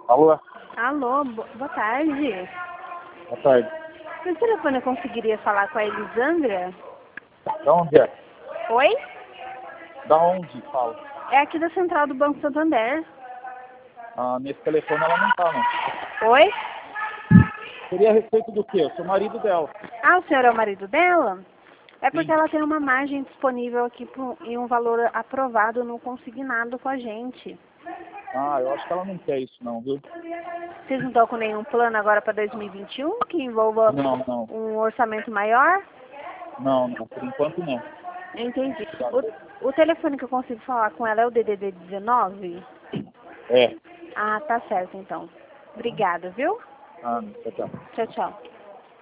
Alô? Alô, boa tarde. Boa tarde. Por telefone eu conseguiria falar com a Elisandra? Da onde é? Oi? Da onde fala? É aqui da central do Banco Santander. Ah, nesse telefone ela não tá, não. Oi? Seria a respeito do quê? Eu sou marido dela. Ah, o senhor é o marido dela? É porque Sim. ela tem uma margem disponível aqui e um valor aprovado no consignado com a gente. Ah, eu acho que ela não quer isso não, viu? Vocês não estão com nenhum plano agora para 2021 que envolva Não. um orçamento maior? Não, por enquanto não. Entendi. O telefone que eu consigo falar com ela é o DDD 19? É. Ah, tá certo então. Obrigada, viu? Ah, tchau. Tchau, tchau.